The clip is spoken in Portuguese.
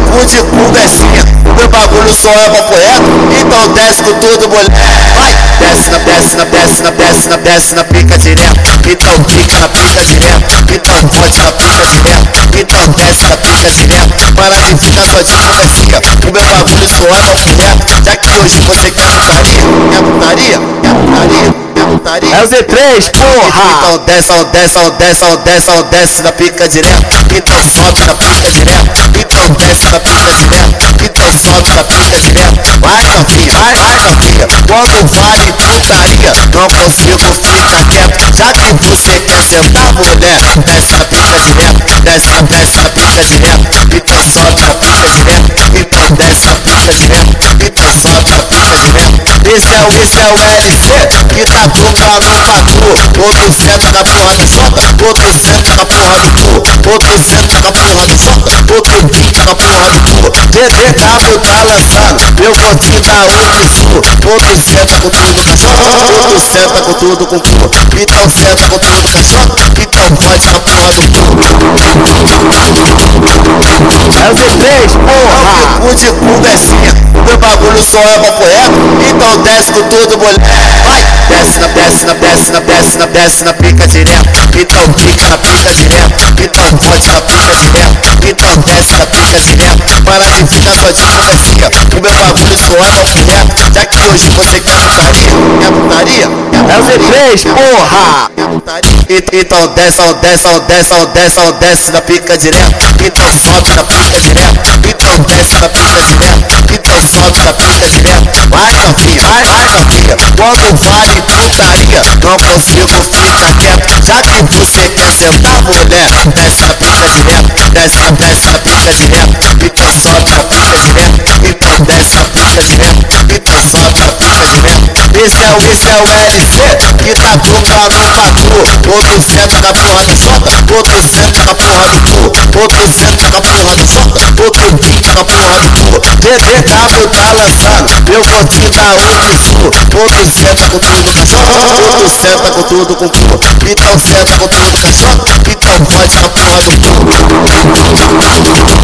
fico de conversinha. O meu bagulho só é papo reto, então desce com tudo, mulher. Vai, desce na pica direto. Então fica na pica direto. Então pode na pica direto. Então desce na pica direto. Para de ficar só de conversinha. O meu bagulho só é papo reto. Já que hoje você quer putaria, quer putaria, quer putaria, quer putaria. É o Z3, porra! Então desce na pica direto. Então sobe na pica direto. Então desce na pica direto. Então sobe na pica direto. Vai novinha, vai novinha. Quando vai em putaria, não consigo ficar quieto. Já que você quer sentar, mulher, desce na pica direto. Desce na pica direto. Então sobe na pica direto. Então desce na pica direto. Então sobe na pica direto. Esse é o LC que tá bunda no pacu. Outro senta na porra do soca. Outro senta na porra do cu. Outro senta na porra do soca. Outro pica na porra do cu. DDW tá lançando, eu vou te dar um sul. Outro senta com tudo cachorro. Outro senta com tudo com cu. Então senta com tudo cachorro. Então pode na porra do cu. É o Z3, porra! Eu fico de conversinha. O meu bagulho só é papo reto. Então desce com tudo, mulher. Vai, desce na pica direto. Então fica na pica direto. Então pode na pica direto. Então desce na pica direto. Para de ficar só de conversinha. O meu bagulho só é papo reto. Já que hoje você quer putaria, quer putaria, é o Z3, porra! Então desce na pica direto. Então sobe na pica direto. Então desce na pica direto. Então sobe na pica direto. Vai novinha, vai novinha. Quando vai em putaria, não consigo ficar quieto. Já que você quer sentar, mulher, desce na pica direto. Desce na pica direto. Então sobe na pica direto. Então desce na pica direto. Então sobe na pica direto. Esse é o LC que tá bunda no pacu. Outro senta na porra do soca. Outro senta na porra do cu. Outro senta na porra do soca. Outro pica na porra do cu. DDW tá lançando, eu vou te dar um sul. Outro senta com tudo cachorro. Outro senta com tudo com cu. Então senta com tudo cachorro. Então pode na porra do cu.